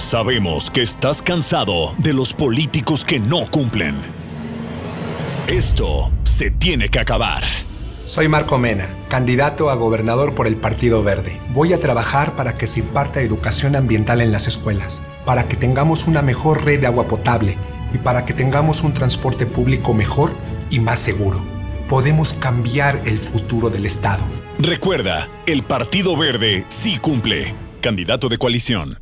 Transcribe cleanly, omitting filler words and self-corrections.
Sabemos que estás cansado de los políticos que no cumplen. Esto se tiene que acabar. Soy Marco Mena, candidato a gobernador por el Partido Verde. Voy a trabajar para que se imparta educación ambiental en las escuelas, para que tengamos una mejor red de agua potable y para que tengamos un transporte público mejor y más seguro. Podemos cambiar el futuro del Estado. Recuerda, el Partido Verde sí cumple. Candidato de coalición.